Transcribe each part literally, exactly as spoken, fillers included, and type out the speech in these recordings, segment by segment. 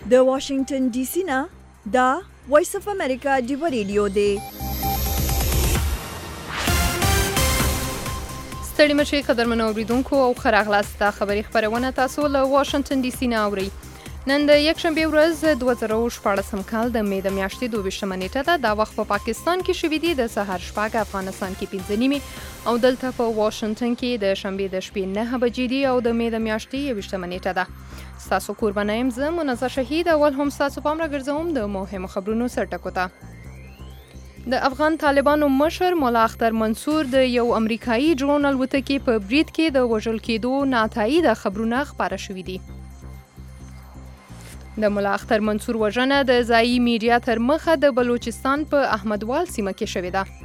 د واشنگټن ډي سي نه دا وایس اف امریکا ډیو ریډیو دی. ستړي مشي قدرمنو اوریدونکو او ښه راغلاست. خبري خبرونه تاسو له واشنگټن ډي سي نه اورئ. نن د یکشنبه ورځ دوه زره شپاړسم کال د مې د میاشتې دوه ویشتمه نیټه ده. دا وخت په پاکستان کې شوي دي د سهار شپږ، افغانستان کې پنځه نیمې او دلته په واشنگټن کې د شنبې د شپې نهه بجې دي او د مې د میاشتې یوویشتمه نیټه ده. ستاسو کوربنه یم زه منزه شهید. اول هم ستاسو پام راګرځوم د مهمو خبرونو سرټکو ته. د افغان طالبانو مشر ملا اختر منصور د یو امریکایي ډرون الوتکې په برید کې د وژل کېدو ناتاییده خبرونه خپاره شوي دي. د ملا اختر منصور وژنه د ځایي میډیا تر مخه د بلوچستان په احمدوال سیمه کې شوې ده.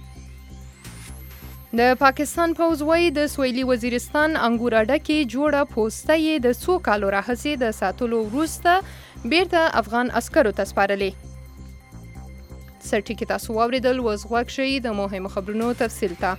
د پاکستان پوځ وايي د سویلي وزیرستان انګور اډه کې جوړه پوسته یې د څو کالو راهیسې د ساتلو وروسته بیرته افغان عسکرو ته سپارلې. سرټیکې تاسو واورېدل، اوس غوږ شئ د مهمو خبرونو تفصیل ته.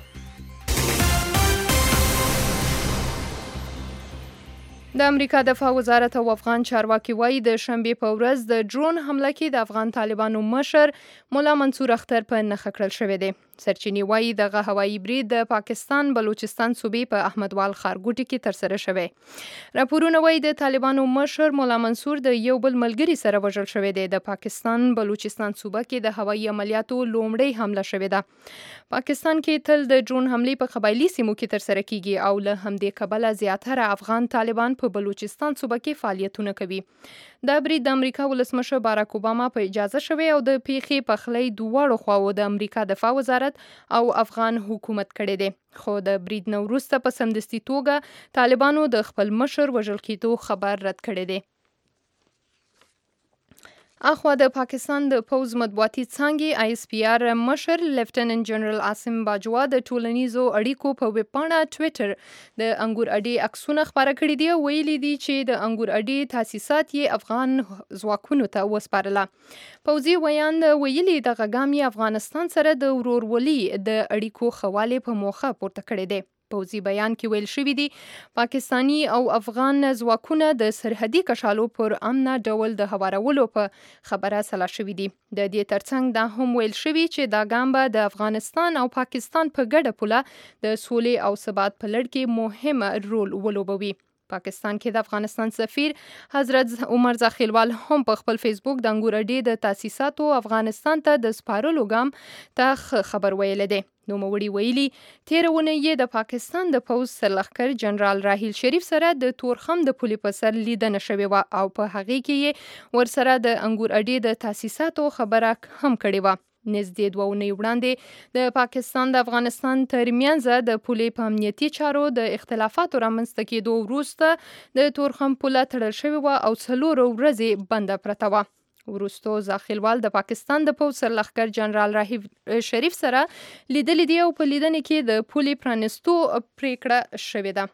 د امریکا دفاع وزارت او افغان چارواکي وايي د شنبې په ورځ د ډرون حمله کې د افغان طالبانو مشر ملا منصور اختر په نښه کړل شوی دی. سرچینې وايي دغه هوایي برید د پاکستان بلوچستان صوبې په احمدوال ښارګوټي کې ترسره شوی. راپورونه وايي د طالبانو مشر ملا منصور د یو بل ملګري سره وژل شوی دی. د پاکستان بلوچستان صوبه کې د هوایي عملیاتو لومړۍ حمله شوې ده. پاکستان کې تل د ډرون حملې په قبایلي سیمو کې ترسره کیږي او له همدې کبله زیاتره افغان طالبان په بلوچستان صوبه کې فعالیتونه کوي. دا برید د امریکا ولسمشر باراک اوباما په اجازه شوی او د پیښې پخلی دواړو خواو د امریکا دفاع وزارت او افغان حکومت کړی دی. خو د برید نه وروسته په سمدستي توګه طالبانو د خپل مشر وژل کېدو خبر رد کړی دی. اخوا د پاکستان د پوځ مطبوعاتي څانګې آی اس پی آر مشر لیفټیننټ جنرال عاصم باجوا د ټولنیزو اړیکو په ویب پاڼه ټویټر د انګور اډې عکسونه خپاره کړي دي او ویلي دي چې د انګور اډې تاسیسات یې افغان ځواکونو ته وسپارله. پوځي ویاند ویلي دغه ګام یې افغانستان سره د ورورولۍ د اړیکو ښه والي په موخه پورته کړی دی. پوځي بیان کې ویل شوي دي پاکستانی او افغان ځواکونه د سرحدي کشالو پر امنه ډول د هوارولو په خبره سلا شوي دي. د دې ترڅنګ دا هم ویل شوي چې دا ګام به د افغانستان او پاکستان په ګډه پوله د سولې او ثبات په لړ کې مهم رول ولوبوي. پاکستان کې د افغانستان سفیر حضرت عمر زاخیلوال هم په خپل فیسبوک د انګور اډې د تاسیساتو افغانستان ته د سپارلو ګام ته خبر ویلی دی. نوموړي ویلي تېره اونۍ یې د پاکستان د پوځ سرلښکر جنرال راحیل شریف سره د تورخم د پولې په سر لیدنه شوې وه او په هغې کې یې ورسره د انګور اډې د تاسیساتو خبره هم کړې وه. نږدې دوه اونۍ وړاندې د پاکستان د افغانستان ترمنځ د پولې په امنیتي چارو د اختلافاتو رامنځته کېدو وروسته د تورخم پوله تړل شوې وه او څلورو ورځې بنده پرته وه. وروستو زاخیلوال د پاکستان د پوځ سرلښکر جنرال راحیل شریف سره لیدلي دي او په لیدنې کې د پولې پرانستو پریکړه شوې ده.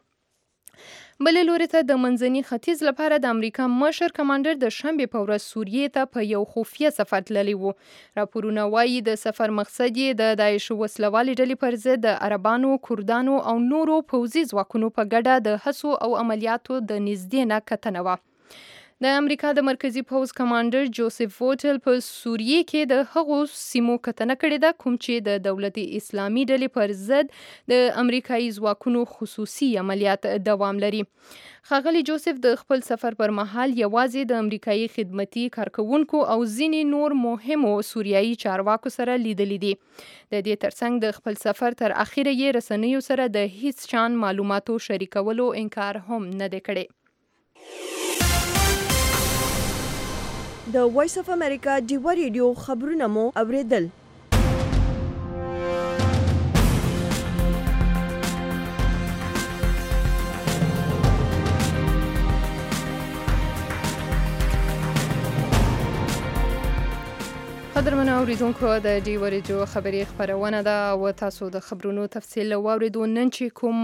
بلې لوري ته د منځني ختیځ لپاره د امریکا مشر کمانډر د شنبې په ورځ سوریې ته په یو خفیه سفر تللی و. راپورونه وایي د سفر مقصد یې د داعش وسلوالې ډلې پر ضد د عربانو، کردانو او نورو پوځي ځواکونو په ګډه د هڅو او عملیاتو د نږدې نه کتنه وه. د امریکا د مرکزی پوځ کمانډر جوزف ووټل په سوریې کې د هغو سیمو کتنه کړې ده کوم چې د دولت اسلامي ډلې پر ضد د امریکایي ځواکونو خصوصي عملیات دوام لري. ښاغلي جوزف د خپل سفر پر مهال یوازې د امریکایي خدمتي کارکوونکو او ځینې نور مهمو سوریایي چارواکو سره لیدلي دي. د دې ترڅنګ د خپل سفر تر اخره یې رسنیو سره د هیڅ شان معلوماتو شریکولو انکار هم نه دی کړی. د وایس اف امریکا ډیو ریډیو خبرونه مو اوریدل. قدرمنو اوریدونکو د ډي ورجو خبري خبرونه ده او تاسو د خبرونو تفصیل واوریدو. نن چې کوم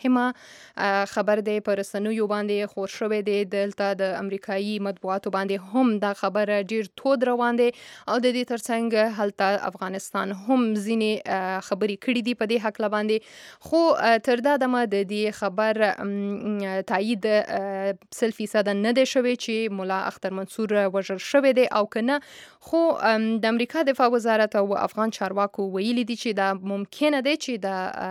مهمه خبر دی پر رسنیو باندې خور شوې دی دلته د امریکایي مطبوعاتو باندې هم دا خبره ډیر تود روان دی او د دې ترڅنګ هلته افغانستان هم ځینې خبري کړې دي په دې حق باندې، خو تر دا دمه د دې خبر تایید سل فیصد نه دی شوی چې مولا اختر منصور وژل شوی دی او کنه، خو د امریکا دفاع وزارت او افغان چارواکو ویلي دي چې دا ممکنه دی چې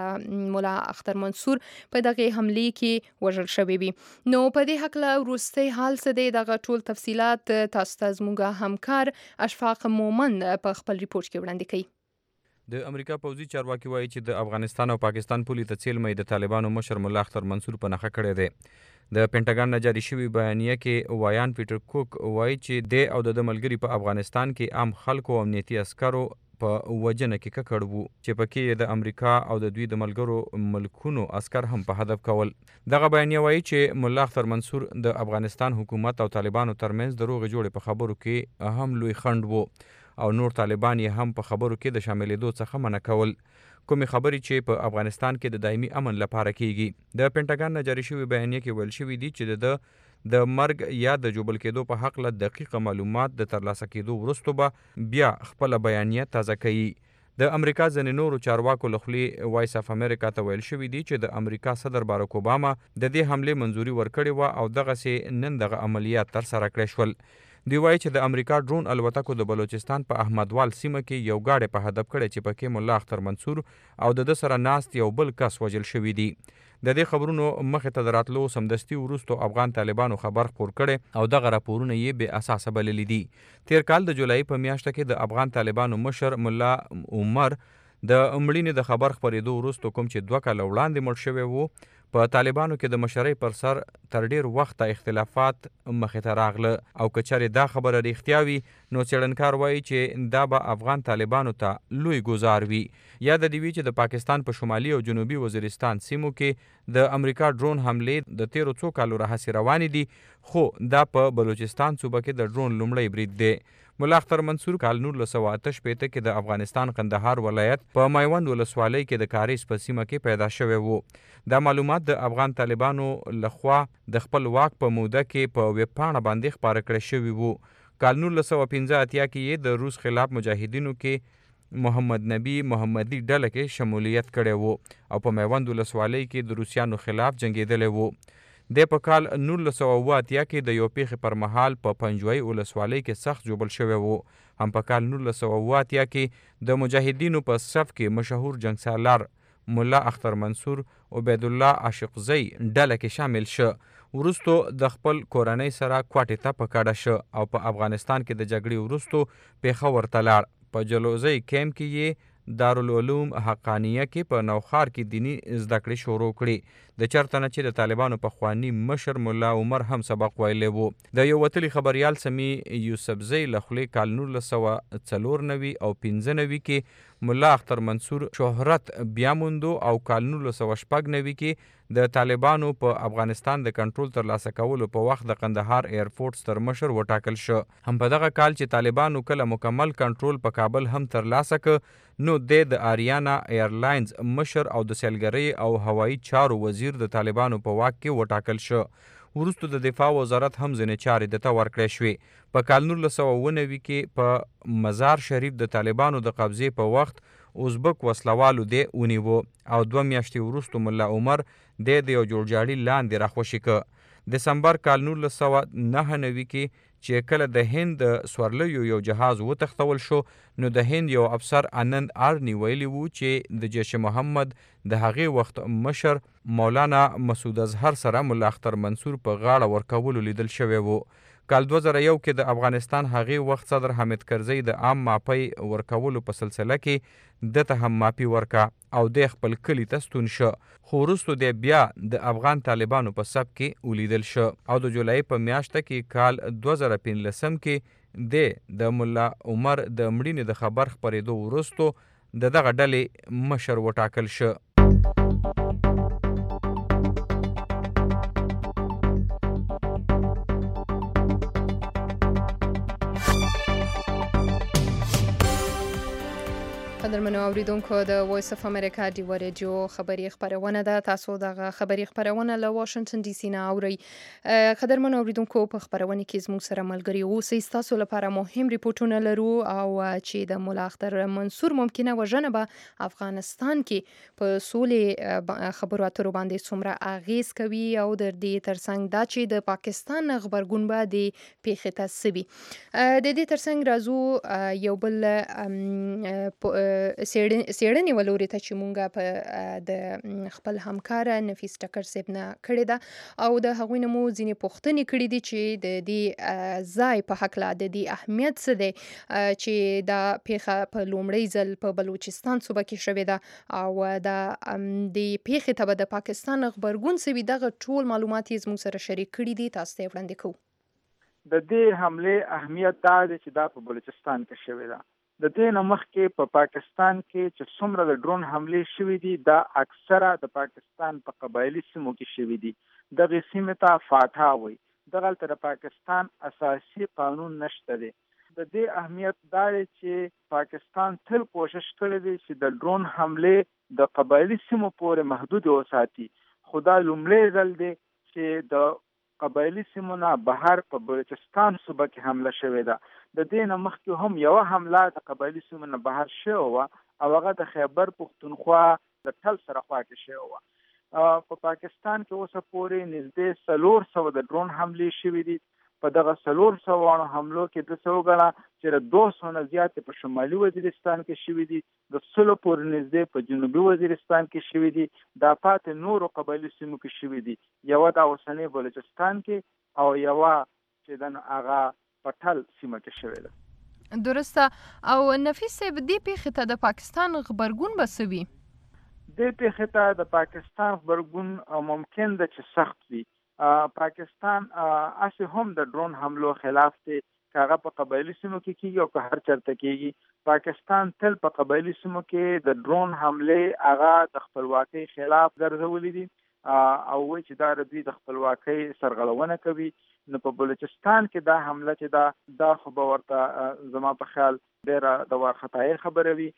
د مولا اختر منصور په دغه حمله کې وژل شوی وي. نو په دې حق له وروستي حال څه دی دغه ټول تفصيلات تاسو ته زموږ همکار اشفاق مومند په خپل ریپورت کې وړاندې کوي. د امریکا پوځي چارواکي وایي چې د افغانستان او پاکستان پولې ته څیلمې د طالبانو مشر مولا اختر منصور په نخښه کړی دی. د پینټاګان نه جاري شوی بیانیه کې وایان پیټر کوک وایي چې د او د ملګری په افغانستان کې عام خلکو او امنیتي عسکرو په وجنه کې ککړ وو چې پکې د امریکا او د دوی د ملګرو ملکونو عسكر هم په هدف کول. دغه بیانیه وایي چې مولا اختر منصور د افغانستان حکومت او طالبانو ترمنځ د روغ جوړې په خبرو کې هم لوی خند وو او نور طالبان یې هم په خبرو کې د شاملېدو څخه منع کول، کومې خبرې چې په افغانستان کې د دایمي امن لپاره کیږي. د پینټاګان نه جاري شوی بیانیه کې ویل شوی دی چې د د مرګ یا د جوبل کېدو په حق له دقیق معلومات د ترلاسه کېدو وروسته به بیا خپل بیانیه تازه کوي. د امریکا ځینې نورو چارواکو له خولې وایس اف امریکا ته ویل شوی دی چې د امریکا صدر باراک اوباما د دې حملې منظوري ورکړې وه او دغسې نن دغه عملیات ترسره کړی شول. دوی وایي چې د امریکا ډرون الوتکو د بلوچستان په احمدوال سیمه کې یو گاډی په هدف کړی چې پکې مولا اختر منصور او د ده سره ناست یو بل کس وژل شوي دي. د دې خبرونو مخې ته د راتلو سمدستي وروسته افغان طالبانو خبر خپور کړی او دغه راپورونه یې بې اساسه بللي دي. تیر کال د جولای په میاشته کې د افغان طالبانو مشر مولا عمر د مړینې د خبر خپرېدو وروسته کوم چې دوه کاله وړاندې مړ شوی وو، په طالبانو کې د مشرۍ پر سر تر ډیر وخته اختلافات مخې ته راغله او که چېرې دا خبره رښتیا وي نو څېړنکار وایي چې دا به افغان طالبانو ته لوی ګزار وي. یا د دې وي چې د پاکستان په شمالي او جنوبي وزیرستان سیمو کې د امریکا ډرون حملې د تیرو څو کالو راهیسې روانې دي، خو دا په بلوچستان صوبه کې د ډرون لومړی برید دی. مولا اختر منصور کال نولس سوه اته شپېته کې د افغانستان قندهار ولایت په میوند ولسوالۍ کې د کاریز په سیمه کې پیدا شوی وو. دا معلومات د افغان طالبانو لخوا د خپل واک په موده کې په ویب پاڼه باندې خپاره کړی شوي وو. کال نولس سوه پنځه اتیا کې یې د روس خلاف مجاهدینو کې محمد نبی محمدي ډله کې شمولیت کړی وو او په میوند ولسوالۍ کې د روسیانو خلاف جنګېدلی وو. د په کال نولس سوه اوه اتیا کې د یو پیښې پر مهال په پنجوایي ولسوالۍ کې سخت ژوبل شوی وو. هم په کال نولس سوه اوه اتیا کې د مجاهدینو په صف کې مشهور جنګسالار مولا اختر منصور عبید الله عاشقزی ډله کې شامل شه. وروسته د خپل کورنۍ سره کوټې ته په کډه شه او په افغانستان کې د جګړې وروسته پېښور ته لاړ. په جلوزی کیمپ کې یې دارالعلوم حقانیه کې په نوخار کې دینی زده کړې شروع کړې، د چرته نه چې د طالبانو پخواني مشر مولا عمر هم سبق ویلی وو. د یو وتلي خبریال سمی یوسفزی له خولې کال نولس سوه څلور نوي او پنځه نوي کې مولا اختر منصور شهرت بیا موندو او کال نولس سوه شپږ نوي کې د طالبانو په افغانستان د کنټرول ترلاسه کولو په وخت د قندهار ایرفورټس تر مشر وټاکل شو. هم په دغه کال چې طالبانو کله مکمل کنټرول په کابل هم ترلاسه ک نو د آریانا ایرلاینز مشر او د سیلګرۍ او هوایي چارو وزیر د طالبانو په واک کې وټاکل شو. وروسته د دفاع وزارت هم ځینې چارې د ته ورکړې شوې. په کال نولس سوه اوه نوي کې په مزار شریف د طالبانو د قبضې په وخت ازبک وسلوالو دی ونیوه او دوه میاشتې وروسته مولا عمر دی د یو جوړجاړي لاندې راخوشي که. دسمبر کال نولس سوه نهه نوي کې چې کله د هند د سورلیو یو جهاز وتښتول شو نو د هند یو افسر آنند آرنی ویلی وو چې د جیش محمد د هغې وخت مشر مولانا مسعود اظهر سره مولا اختر منصور په غاړه ورکولو لیدل شوی وو. کال دوه زره یو کې د افغانستان هغې وخت صدر حامد کرزی د عام ماپی ورکولو په سلسله کې دته هم ماپی ورکا او د خپل کلي ته ستون شو، خو وروسته دی بیا د افغان طالبانو په صف کې ولیدل شو او د جولای په میاشته کې کال دوه زره پنځلسم کې د د مولا عمر د مړینې د خبر خپرېدو وروسته د دغه ډلې مشر وټاکل شو. قدرمنو اوریدونکو د وایس اف امریکا ډیو رادیو خبری خبرونه ده. تاسو د خبری خبرونه له واشنگټن ډي سي نه اورئ. قدرمنو اوریدونکو په خبرونه کې زموږ سره ملګری اوسئ. تاسو لپاره مهم ریپورتونه لرو او چې د مولا اختر منصور ممکنه وژنه به افغانستان کې په سولې خبرو اترو باندې څومره اغیز کوي او د دې ترڅنګ دا چې د پاکستان خبرګون به د پیښې تسبي. د دې ترڅنګ راځو یو بل سیړنی ولوري ته چې مونږه په د خپل همکار نفیس ټکر صاحب نه کړی ده او د هغوی نه مو ځینې پوښتنې کړې دي چې د دې ځای په هکله د دې اهمیت څه دی چې دا پیښه په لومړی ځل په بلوچستان صوبه کې شوې ده او دا د پیښې ته به د پاکستان غبرګون څه وي. دغه ټول معلومات یې زموږ سره شریک کړي دي. تاسو ته وړاندې کوو. د دې حمله اهمیت دا دی چې دا په بلوچستان کې شوې ده. د دې نه مخکې په پاکستان کې چې څومره د ډرون حملې شوې دي دا اکثره د پاکستان په قبایلي سیمو کې شوې دي. دغه سیمې ته فاتحه وایي. دغلته د پاکستان اساسي قانون نشته دی. د دې اهمیت دا دی چې پاکستان تل کوشش کړی دی چې د ډرون حملې د قبایلي سیمو پورې محدود وساتي. خو دا لومړی ځل دی چې د قبایلي سیمو نه بهر په بلوچستان صوبه کې حمله شوې ده. د دې نه مخکې هم یوه حمله د قبایلي سیمو نه بهر شوې وه او هغه د خیبر پښتونخوا د ټل سره خوا کې شوې وه. په پاکستان کې اوسه پورې نږدې څلور سوه د ډرون حملې شوې دي. په دغه څلور سوه حملو کې د څه وګڼه چې د دوه سوه نه زیاتې په شمالي وزیرستان کې شوې دي، د سلو پورې نږدې په جنوبي وزیرستان کې شوې دي، دا پاتې نورو قبایلي سیمو کې شوې دي. یوه د اوسنۍ بلوچستان کې او یوه چې د هغه پټل سیمه کې شوې ده. درسته. او نفیس صاحب دې پیښې ته د پاکستان غبرګون به څه وي؟ دې پیښې ته د پاکستان غبرګون ممکن ده چې سخت وي. پاکستان اسی هم د ډرون حملو خلاف دی، که هغه په قبایلي سیمو کې کېږي او که هر چېرته کېږي. پاکستان تل په قبایلي سیمو کې د ډرون حملې هغه د خپلواکۍ خلاف ګرځولي دي او وایي چې دا دوی د خپلواکۍ سرغړونه کوي. نو په بلوچستان کې دا حمله چې دا دا خو به ورته زما په خیال ډېره د وارخطایۍ خبره وي.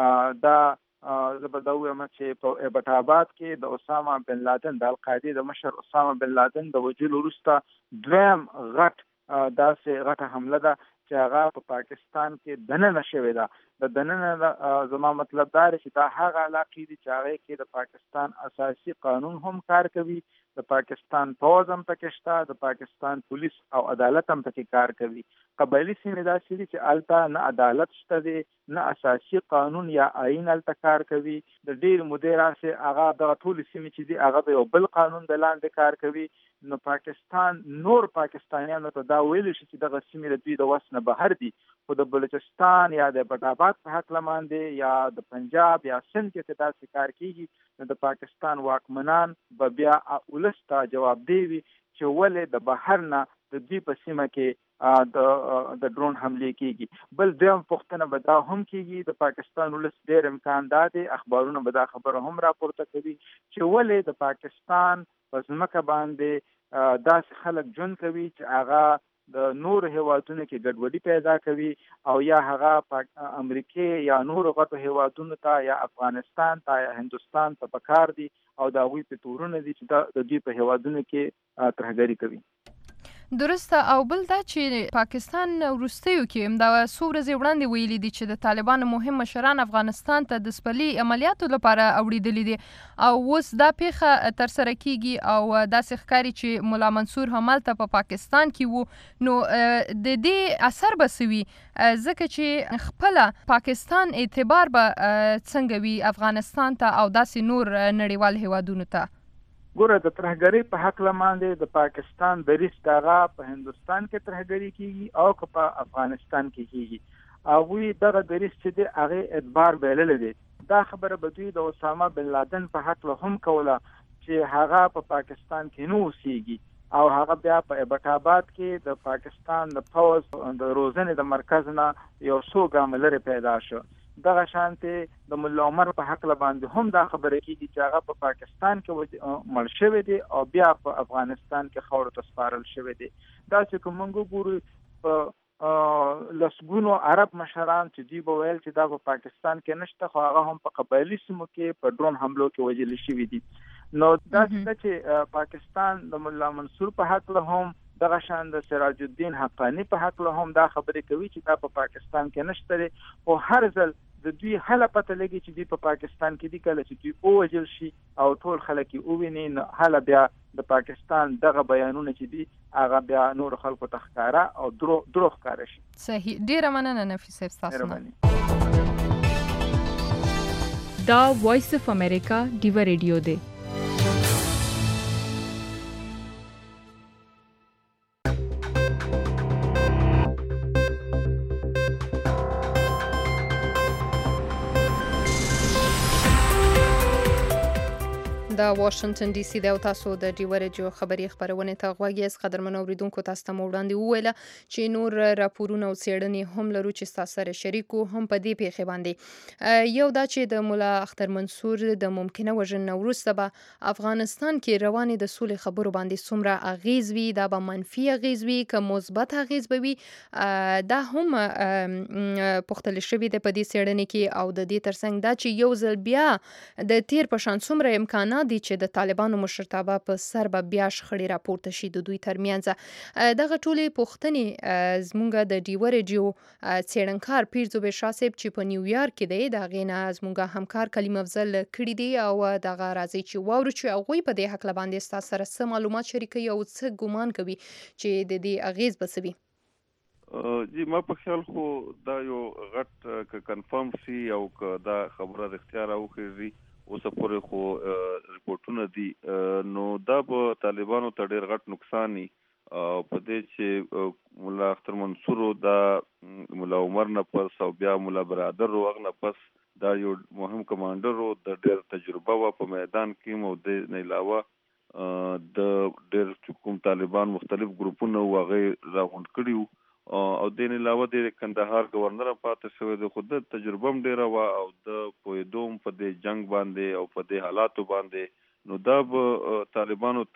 دا زه به دا ووایم چې په ایبټ آباد کې د اسامه بن لادن د القاعدې د مشر اسامه بن لادن د وژلو وروسته دویم غټ داسې غټه حمله ده چې هغه په پاکستان کې دننه شوې ده. د دننه زما مطلب دا دی چې دا هغه علاقې دي چې هغې کې د پاکستان اساسي قانون هم کار کوي، د پاکستان پوځ هم پکې شته، د پاکستان پولیس او عدالت هم پکې کار کوي. قبایلي سیمې داسې دي چې هلته نه عدالت شته دی، نه اساسي قانون یا آئین هلته کار کوي. د ډېرې مودې راسې هغه دغه ټولې سیمې چې دي هغه د یو بل قانون د لاندې کار کوي. نو پاکستان نور پاکستانیانو ته دا ویلی شي چې دغه سیمې د دوی د وس نه بهر دي، خو د بلوچستان یا د ایبټ آباد په هکله باندې یا د پنجاب یا سند کې چې داسې کار کېږي نو د پاکستان واکمنان به بیا ولس ته جوابدeh وي چې ولې د بهر نه د دوی په سیمه کې د د ډرون حملې کېږي. بل دویم پوښتنه به دا هم کېږي، د پاکستان ولس ډېر امکان دا دی، اخبارونه به دا خبره هم راپورته کوي چې ولې د پاکستان په ځمکه باندې داسې خلک ژوند کوي چې هغه د نور هیوادونو کې ګډوډي پیدا کوي او یا هغه امریکې یا نور غټو هیوادونو ته یا افغانستان ته یا هندوستان ته پکار دي او د هغوی په تورونه دي چې د دوی په هیوادونو کې ترهګري کوي. درسته. او بل دا چې پاکستان وروستیو کې دا څو ورځې وړاندې ویلي دي چې د طالبانو مهم مشران افغانستان ته د سپلي عملیاتو لپاره اوړېدلي دي او اوس دا پیښه ترسره کیږي او داسې ښکاري چې مولا منصور همالته په پاکستان کې وو. نو د دې اثر به څه وي؟ ځکه چې خپله پاکستان اعتبار به څنګه وي افغانستان ته او داسې نور نړیوال هیوادونو ته؟ ګوره د ترهګرۍ په هکله باندې د پاکستان دریځ د هغه په هندوستان کې ترهګري کېږي او که په افغانستان کې کېږي. هغوی دغه دریځ چې دی هغې اعتبار بایللی دی. دا خبره به دوی د اسامه بن لادن په هکله هم کوله چې هغه په پاکستان کې نه اوسېږي او هغه بیا په ایبټ آباد کې د پاکستان د پوځ د روزنې د مرکز نه یو څو ګامه لرې پیدا شو. دغه شانتې د ملا عمر په هکله باندې هم دا خبره کېږي چې هغه په پاکستان کې مړ شوی دی او بیا په افغانستان کې خاورو ته سپارل شوی دی. داسې که موږ وګورو په لسګونو عرب مشران چې دوی به ویل چې دا په پاکستان کې نشته، خو هغه هم په قبایلي سیمو کې په ډرون حملو کې وژل شوي دي. نو دا چې پاکستان د مولا منصور په حق له هم دغه شان د سراج الدین حقانی په حق له هم دا خبرې کوي چې دا په پاکستان کې نشته، او هر ځل د دوی حاله پته لګي چې دوی په پاکستان کې دي، کله چې دوی اوجل شي او ټول خلک یې وویني، نو حاله بیا د پاکستان دغه بیانونه چې دي هغه بیا نور خلکو ته ښکاره او درو درو ښکاره شي. صحیح، ډیره مننه نفیس صاحب تاسو نه. دا وایس اف امریکا ډیو ریډیو دی. دا واشنگټن ډي سي د تاسو د ډیو ریډیو خبري خبرونه ته غوږی اس قدرمن اوریدونکو تاسو ته وړاندې وویل چې نور راپورونه او څېړنې هم لرو چې تاسو سره شریکو هم په دې پیښه باندې. یو دا چې د مولا اختر منصور د ممکنه وژنې وروسته به افغانستان کې روانې د سولې خبرو باندې څومره اغیز وي، دا به منفي اغیز وي که مثبت اغیز به وي، دا هم پوښتل شوی دی په دې څېړنې کې. او د دې ترڅنګ دا چې یو ځل بیا د تیر په شان څومره امکانات دي چې د طالبانو مشرتابه په سر به بیا شخړې راپورته شي د دوی ترمنځ. دغه ټولې پوښتنې زمونږ د ډیو ریډیو څېړنکار پیر زبیر شاه صاحب چې په نیویارک کې دی، د هغې نه زمونږ همکار کلیم افضل کړي دي، او دغه راځي چې واورو چې هغوی په دې هکله باندې ستاسو سره څه معلومات شریکوي او څه ګمان کوي چې د دې اغیز به څه وي. جی ما په خیال خو دا یو غټ ک کنفرم شي او که دا خبره د اختیار اوخیږي اوسه پورې خو ریپورتونه دي، نو دا به طالبانو ته ډېر غټ نقصان وي په دې چې مولا اختر منصور دا مولا عمر نه پس او بیا مولا برادر او هغه نه پس دا یو مهم کمانډر او د ډېر تجربه و په میدان کې، او د نه علاوه د ډېر کوم طالبان مختلف ګروپونه هغه راغونډ کړي او د نه علاوه د کندهار گورنر پاتې شوی د خود تجربه هم ډیره وا او د پویدوم په د جنگ باندې او په د حالاتو باندې، نو دا به طالبانو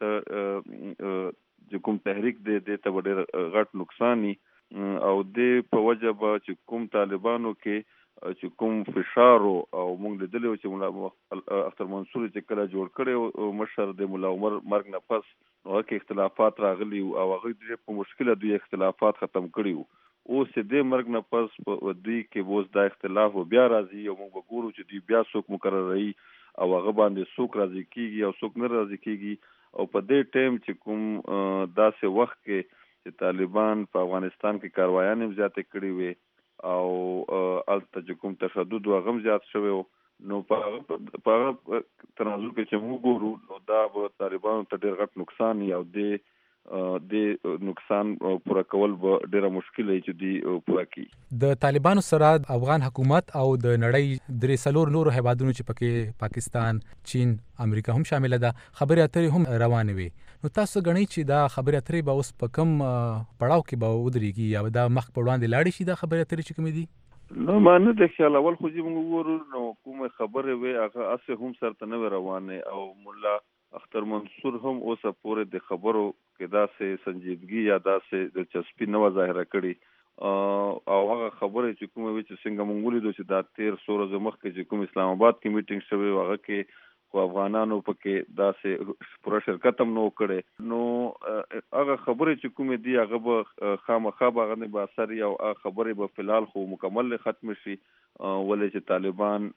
ته کوم تحریک د د ته ډیر غټ نقصان او د په وجه به چې کوم طالبانو کې چې کوم فشار او موږ لیدلو چې مولا اختر منصور چې کله جوړ کړي مشر د مولا عمر مرګ نه پس نو کې اختلافات راغلي او هغه د په مشکله دوی اختلافات ختم کړي، او سې د مرګ نه پس په دوی کې بوز دا اختلاف بیا راځي او موږ وګورو چې دوی بیا څوک مقرر رہی او هغه باندې څوک راځي کیږي او څوک نه راځي کیږي. او په دې ټیم چې کوم داسې وخت کې چې طالبان په افغانستان کې کاروایان هم زیاتې کړي وي او الته چې کوم تشدد او غم زیات شوی، نو په په تنازل کې چې موږ ګورو نو دا به طالبانو ته ډېر غټ نقصان او د د نقصان پوره کول به ډېره مشکل وي چې دی پوره کړي. د طالبانو سره افغان حکومت او د نړۍ درې څلور نورو هیوادونو چې پکې پاکستان، چین، امریکا هم شامل ده، خبرې اترې هم روانې وي. نو تاسو غنئ چې دا خبرې اترې به اوس په کم پړاو کې به ودرېږي یا دا مخ په وړاندې لاړې شي دا خبرې اترې چې کومې دي؟ نو ما نه د خیال اول خو چې موږ وګورو نو کومه خبرې وي هغه اسه هم سره نه روانه، او مولا اختر منصور هم اوسه پورې د خبرو کې داسې سنجیدګي یا داسې دلچسپي نه ظاهره کړي او هغه خبرې چې کومه وي چې څنګه مونږ ولیدو چې دا تیر څو ورځې مخکې چې کوم اسلام آباد کې میټینګ شوی هغه کې خو افغانانو پکې داسې پوره شرکت هم نو کړي، نو هغه خبرې چې کومې دي هغه به خامخا به هغه نه به اثر او هغه خبرې به فلحال خو مکمل ختم شي، ولې چې طالبان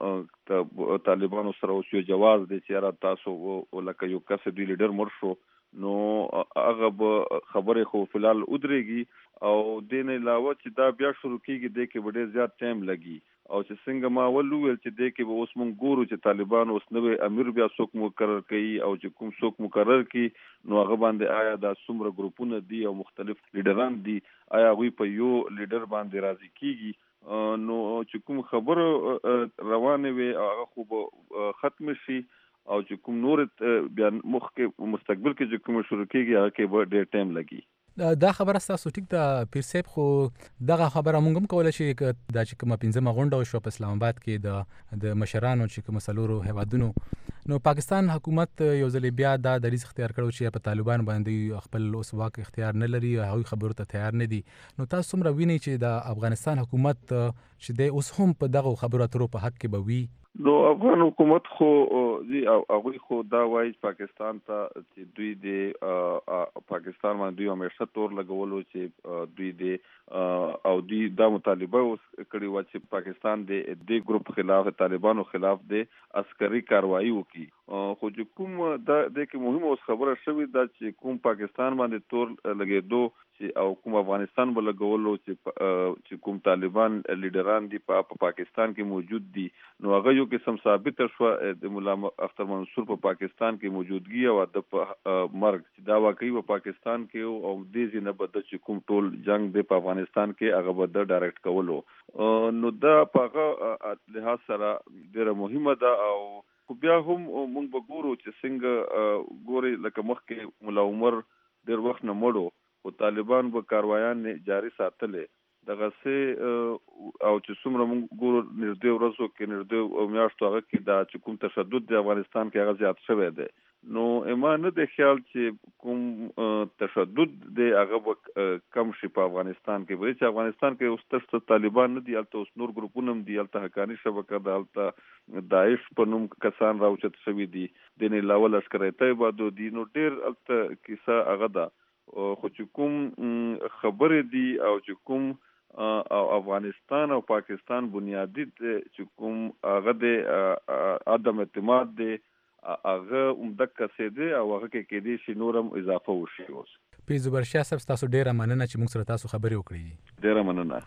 طالبانو سره اوس یو جواز دی چې را تاسو لکه یو کس دی لیډر مر شو، نو هغه به خبرې خو فلحال ودرېږي او د نه علاوه چې دا بیا شروع کیږي د کې ډېر زیات ټایم لګي، او چې څنګه ما ول ویل چې د کې به اوس مونږ ګورو چې طالبان اوس نوې امیر بیا څوک مقرر کوي او چې کوم څوک مقرر کی نو هغه باندې آیا دا څومره ګروپونه دي او مختلف لیډران دي، آیا غوي په یو لیډر باندې راضي کیږي، نو چې کوم خبر روانه وي هغه خو ختم شي او چې کوم نور بیا مخکې مستقبل کې چې کوم شروع کیږي هغه کې به ډېر ټایم لګي. دا خبره ستاسو ټیک ده پیر صاحب، خو دغه خبره مونږ هم کولی شي دا چې کومه پنځمه غونډه وشوه په اسلام آباد کې د د مشرانو چې کوم څلورو هیوادونو، نو پاکستان حکومت یو ځل بیا دا دریځ اختیار کړو چې په طالبان باندې خپل اوس واک اختیار نه لري، هغوی خبرو ته تیار نه دي. نو تاسو څومره وینئ چې د افغانستان حکومت چې دی اوس هم په دغه خبرو اترو په حق کې به وي؟ نو افغان حکومت خو دی هغوی خو دا وایي پاکستان ته چې دوی د پاکستان باندې دوی همیشه تور لګولو چې دوی د او دوی دا مطالبه اوس کړې وه چې پاکستان د دې ګروپ خلاف طالبانو خلاف د عسکري کاروایي وکړي. خو چې کوم دا د کې مهمه اوس خبره شوې ده چې کوم پاکستان باندې تور لګېدو چې او کوم افغانستان به لګولو چې چې کوم طالبان لیډران دي په پاکستان کې موجود دي، نو هغه یو قسم ثابت شوه د مولا اختر منصور په پاکستان کې موجودګي او د مرګ چې دا واقعي په پاکستان کې او دې ځینه به د چې کوم ټول جنگ دی په افغانستان کې هغه به د ډایرکټ کولو. نو دا په هغه لحاظ سره ډېره مهمه ده. او خو بیا هم مونږ به ګورو چې څنګه ګوري لکه مخکې مولا عمر ډېر وخت نه مړو او طالبان به کاروایان جاری ساتلې دغه سه او چې څومره موږ ګورو نږدې ورځو کې نږدې میاشتو هغه کې دا چې کوم تشدد د افغانستان کې هغه زیات شوی دی. نو اما نه د خیال چې کوم تشدد دی هغه به کم شي په افغانستان کې، بلې چې افغانستان کې اوس تشت طالبان نه دي، هلته اوس نور ګروپونه هم دي، هلته حقاني شبکه ده، هلته داعش په نوم کسان راوچت شوي دي، د نه علاوه لشکر طیبه دي. نو ډېر هلته کیسه هغه ده. خو چې کوم خبرې دي او چې کوم او افغانستان او پاکستان بنیادی چې کوم هغه د عدم اعتماد دی هغه عمدک څه دی او هغه کې کېدی شي نورم اضافه وشي. اوس پیر زبرشاه صاحب تاسو ډیره مننه چې موږ سره تاسو خبرې وکړې. ډیره مننه.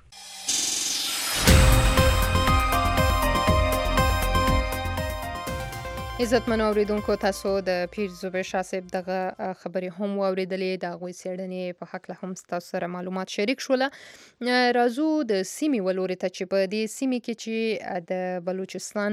عزتمنو اوریدونکو، تاسو د پیر زبیر شاه صاحب دغه خبرې هم واوریدلې، د هغوی څېړنې په هکله هم ستاسو سره معلومات شریک شوله. راځو د سیمې ولورې ته چې په دې سیمې کې چې د بلوچستان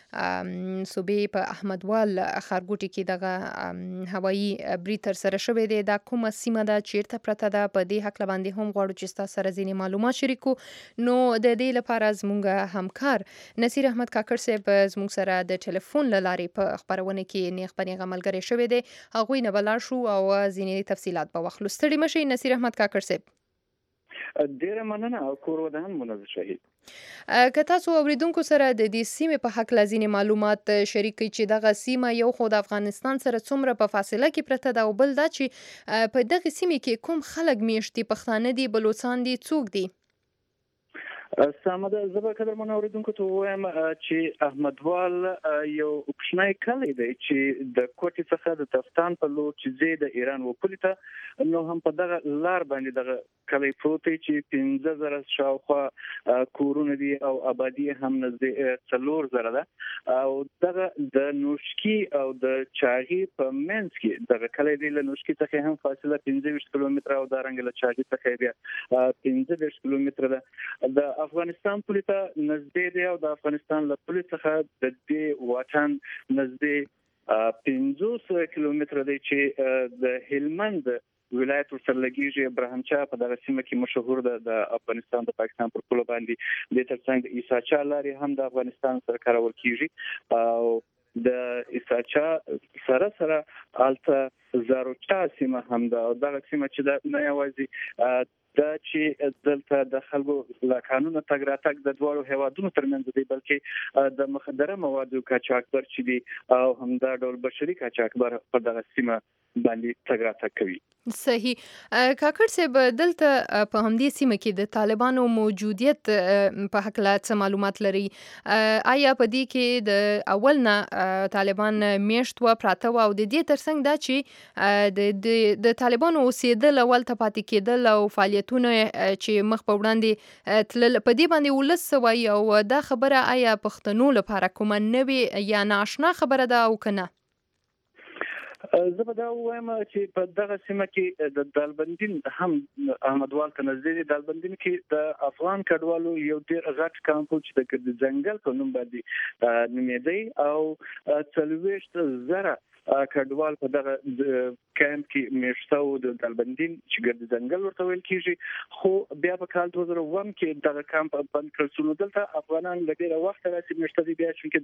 صوبې په احمدوال ښارګوټي کې دغه هوایي برید ترسره شوی دی، دا کومه سیمه ده، چیرته پرته ده، په دې هکله باندې هم غواړو چې ستاسو سره ځینې معلومات شریک کړو. نو د دې لپاره زموږ همکار نصیر احمد کاکړ صاحب زموږ سره د ټلیفون له لارې په خبرونه کې نیغ په نیغه ملګری شوی دی، هغوی نه به لاړ شو او ځینې تفصیلات به واخلو. ستړي مشئ نصیر احمد کاکړ صاحب. ډیره مننه او کور ودان منظر شهید. که تاسو اوریدونکو سره د دې سیمې په حق لازینې معلومات شریک کړئ چې دغه سیمه یو خو د افغانستان سره څومره په فاصله کې پرته ده او بل دا چې په دغه سیمې کې کوم خلک میشت دي، پښتانه دي، بلوڅان دي، څوک دي؟ سامده زه به قدرمنو اوریدونکو ته ووایم چې احمدوال یو کوچنی کلی دی چې د کوټې څخه د تفتان په لور چې ځي د ایران وپولې ته، نو هم په دغه لار باندې دغه کلی پروت دی چې پنځه زره شاوخوا کورونه دي او آبادي هم نږدې څلور زره ده. او دغه د نوشکي او د چاغي په منځ کې دغه کلی دی، له نوشکي څخه هم فاصله پنځه ویشت کیلومتره او دارنګه له چاغي څخه بیا پنځه ویشت کیلومتره ده. د افغانستان پولې ته نږدې دی او د افغانستان له پولې څخه د دې واټن نږدې پنځوس کیلومتره دی چې د هلمند ولایت ورسره لګیږي. ابراهیم چا په دغه سیمه کې مشهور ده، د افغانستان د پاکستان پر پوله باندې د ترڅنګ د عیسی چا لارې هم د افغانستان سره کارول کیږي او د عیسی چا سره سره الته زاروچا سیمه هم ده. او دغه سیمه چې د نه یوازې دا چې دلته د خلکو له قانونه تګ راتګ د دواړو هیوادونو ترمنځ دی، بلکې د مخدره موادو قاچاقبر چې دي او همدا ډول بشري قاچاقبر په دغه سیمه باندې تګ راتګ کوي. صحیح. کاکړ صاحب، دلته په همدې سیمه کې د طالبانو موجودیت په هکله څه معلومات لري؟ آیا په دې کې د اول نه طالبان میشت و پراته و او د دې ترڅنګ دا چې د طالبانو اوسېدل اول ته پاتې کېدل او فعالیتونه چې مخ په وړاندې تلل، په دې باندې ولس څه وایي او دا خبره آیا پښتنو لپاره کومه نوې یا نااشنا خبره ده او که نه؟ زه به دا وایم چې په دغه سیمه کې د دالبندین هم احمدوال ته نږدې دی. دالبندین کې د افغان کډوالو یو ډېر غټ کامپ چې د ګرد ځنګل په نوم باندې نومېدی او څلوېښت زره کډوال په دغه کامپ کې میشته وو د دالبندین چې ګرد ځنګل ورته ویل کېږي. خو بیا په کال دوه زره اووه کې دغه کامپ بند کړل شو. نو دلته افغانان له ډېره وخته راځي میشته دي. بیا چې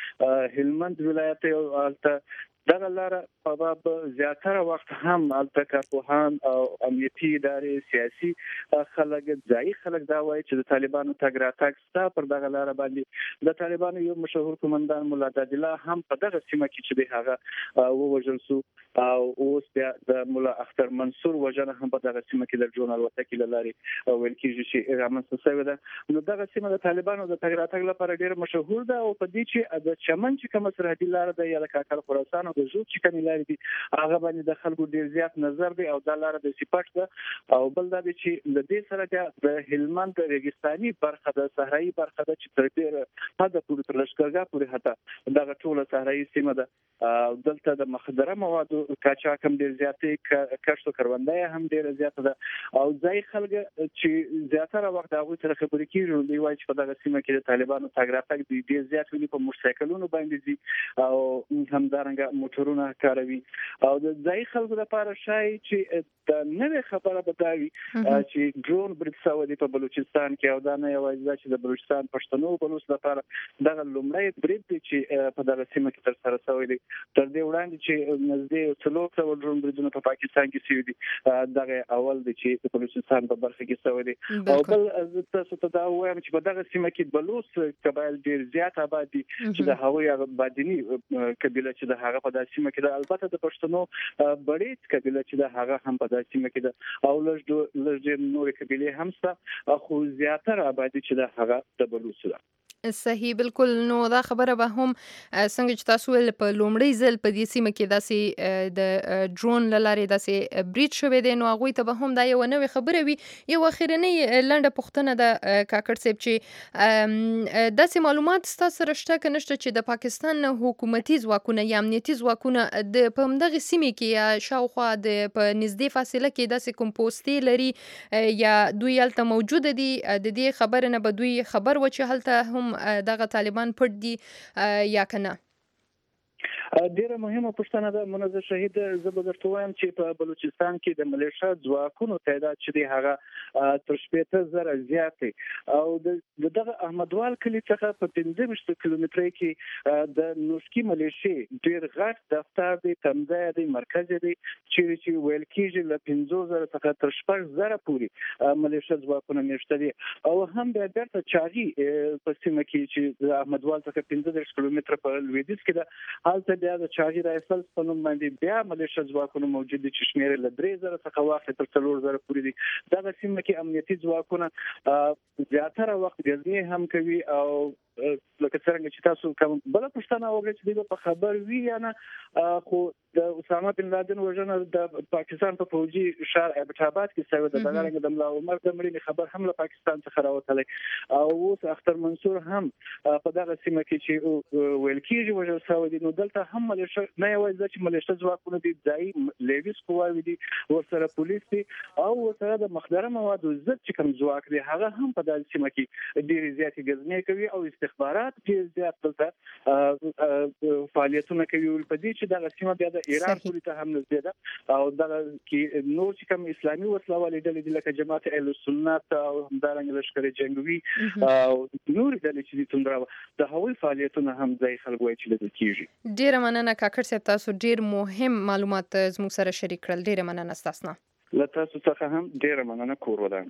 د هلمند ولایت او دغه لاره په باب زیاتره وخت هم البته کارپوهان او امنیتي ادارې سیاسي خلک ځایي خلک دا وایي چې د طالبانو تګ راتګ ستا پر دغه لاره باندې د طالبانو یو مشهور قومندان مولا عبدالله هم په دغه سیمه کې چې دی هغه ووژل شو او اوس بیا د مولا اختر منصور وژنه هم په دغه سیمه کې د ډرون الوتکې له لارې ویل کېږي چې رامنځته شوې ده. نو دغه سیمه د طالبانو د تګ راتګ لپاره ډېره مشهور ده او په دې چې د چمن چې کومه سرحدي لاره ده یا د کاکل خراسان د ژوب چې کومې لارې دي هغه باندې د خلکو ډېر زیات نظر دی او دا لاره د سپاټ ده. او بل دا دی چې د دې سره د هلمند ریګستاني برخه د صحرایي برخه ده چې تر ډېره حده پورې تر لښکرګاه پورې حتی دغه ټوله صحرایي سیمه ده. دلته د مخدره موادو قاچاق هم ډېر زیات دی، کښت او کروندګري هم ډېره زیاته ده او ځایي خلک چې زیاتره وخت هغوی سره خبرې کېږي نو دوی وایي چې په دغه سیمه کې د طالبانو تګ راتګ دوی ډېر زیات ویني. په موټرسایکلونو باندې ځي او همدارنګه موټرونه کاروي او د ځایي خلکو لپاره شایي چې د نوې خبره به دا وي چې ډرون برید شوی دی په بلوچستان کې او دا نه یوازې دا چې د بلوچستان پښتنو بلوچ لپاره دغه لومړی برید دی چې په دغه سیمه کې ترسره شوی دی. تر دې وړاندې چې نږدې څلور سوه ډرون بریدونه په پاکستان کې شوي دي دغه اول دی چې د بلوچستان په برخه کې شوی دی. او بل تاسو ته دا وایم چې په دغه سیمه کې بلوچ قبایل ډېر زیات آباد دي چې د هغوی هغه بادینی قبیله چې د هغه په دغه سیمه کې ده. البته د پښتنو بړیڅ قبیله چې د هغه هم په دغه سیمه کې ده او لږ لږ نورې قبیلې هم شته خو زیاتره آبادي چې د هغه د بلوچ ده. صحیح بالکل. نو دا خبره به هم څنګه چې تاسو ول په لومړی ځل په دې سیمه کې داسې د ډرون لارې داسې برید شوی دی نو هغوی ته به هم دا یو نوې خبره وي. یو اخرنۍ لنډه پوښتنه ده کاکړ صاحب چې داسې معلومات ستاسو سره شته که نشته چې د پاکستان حکومتي ځواکونه یا امنیتي ځواکونه د په همدغې سیمې کې یا شاوخوا د په نږدې فاصله کې داسې کوم پوستې لري یا دوی هلته موجوده دي د دې خبرې نه به دوی خبر و چې هلته هم دغه طالبان پټ دي یا که نه؟ ډیره مهمه پوښتنه ده منظر شهید. زه به درته وایم چې په بلوچستان کې د ملیشیا ځواکونو تعداد چې دی هغه تر شپېته زره زیات دی او د دغه احمدوال کلي څخه په پنځه ویشت کیلومترۍ کې د نوشکي ملیشیا ډیر غټ دفتر دی، تمځای دی، مرکز دی چې چې ویل کېږي له پنځه زره څخه تر شپږ زره پورې ملیشیا ځواکونه میشته دي او هم بیا بیرته چاغي په سیمه کې چې د احمدوال څخه پنځه دېرش کیلومتره په لویدیځ کې ده هلته بیا د چاغي رایفل په نوم باندې بیا ملیشیا ځواکونه موجود دي چې شمېر له درې زره څخه واخلي تر څلور زره پورې دي. دغه سیمه کې امنیتي ځواکونه زیاتره وخت ګزمې هم کوي او لکه څنګه چې تاسو کوم بل پښتنه وګړي چې د په خبر وی یا نه خو د اسامه بن لادن وژنه د پاکستان په فوجي شهر ابټاباد کې شوې ده. دغه د ملا عمر د مړینې خبر هم له پاکستان څخه راوتلی او اوس اختر منصور هم په دغه سیمه کې چې ویل کېږي وژل شوی دی. نو دلته هم ملیشیا نه یوازې چې ملیشیا ځواکونه دي ځایي لیویس قواوې دي ورسره پولیس دي او ورسره د مخدره موادو ضد چې کوم ځواک دی هغه هم په دغه سیمه کې ډېرې زیاتې ګزمې کوي او استخبارات ډېر زیات دلته فعالیتونه کوي. په دې چې دغه سیمه بیا د ایران پورې ته هم نږدې ده او دغه کې نور چې کوم اسلامي وسلوالې ډلې دي لکه جماعت اهل سنت او همدارنګه لښکر جنګوي او نور ډلې چې دي څومره د هغوی فعالیتونه هم ځایي خلک وایي چې لیدل کېږي. ډېره مننه کاکړ صاحب، تاسو ډېر مهم معلومات زموږ سره شریک کړل. ډېره مننه ستاسو نه. له تاسو څخه هم ډېره مننه. کور ودان.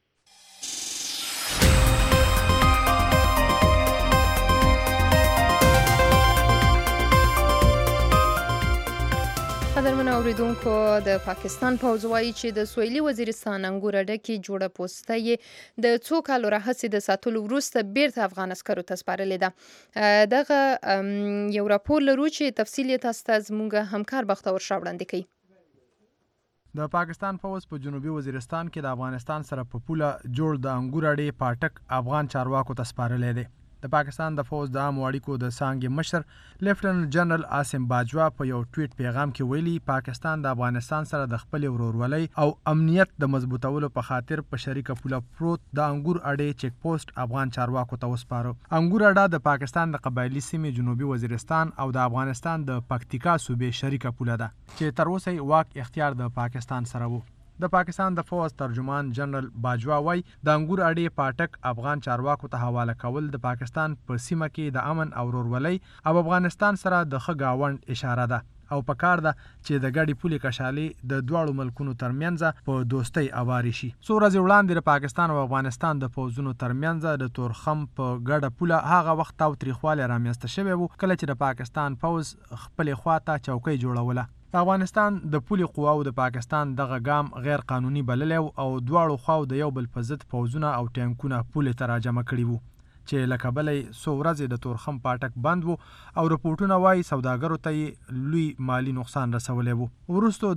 قدرمن اوریدونکو، د پاکستان پوځ وایي چې د سویلي وزیرستان انګور اډه کې جوړه پوسته یې د څو کالو راهیسې د ساتلو وروسته بیرته افغان عسکرو ته سپارلې ده. دغه یو راپور لرو چې تفصیل یې تاسو ته زموږ همکار بختور شاه وړاندې کوي. د پاکستان پوځ په جنوبي وزیرستان کې د افغانستان سره په پوله جوړ د انګور اډې پاټک افغان چارواکو ته سپارلی دی. د پاکستان د فوز د عامو اړیکو د څانګې مشر لیفټننټ جنرال عاصم باجوا په یو ټویټ پیغام کې ویلي پاکستان د افغانستان سره د خپل ورورولۍ او امنیت د مضبوطولو په خاطر په شریکه پوله پروت د انګور اډې چیک پوسټ افغان چارواکو ته وسپاره. انګور اډه د پاکستان د قبایلی سیمې جنوبي وزیرستان او د افغانستان د پکتیکا صوبې شریکه پوله ده چې تر اوسه واک اختیار د پاکستان سره وو. د پاکستان د فوز ترجمان جنرال باجوا وای د انګور اډې پاټک افغان چارواکو ته حواله کول د پاکستان په سیمه کې د امن او ورورولۍ او افغانستان سره د ښه گاوند اشاره ده او په کار ده چې د ګډې پولې کشالي د دواړو ملکونو ترمنځ په دوستۍ اواري شي. څو ورځې وړاندې د پاکستان او افغانستان د پوځونو ترمنځ د تورخم په ګډه پوله هغه وخت او تریخوالی رامنځته شوی وو کله چې د پاکستان پوځ خپلې خواته چوکۍ جوړوله. د افغانستان د پولي قواو د پاکستان دغه ګام غیر قانوني بللی او دواړو خواو د یو بل په ضد پوځونه او ټانکونه پولې ته راجمع کړي وو چې له کبله څو ورځې د تورخم پاټک بند وو او رپورټونه وایي سوداګرو ته یې لوی مالی نقصان رسولی وو. وروسته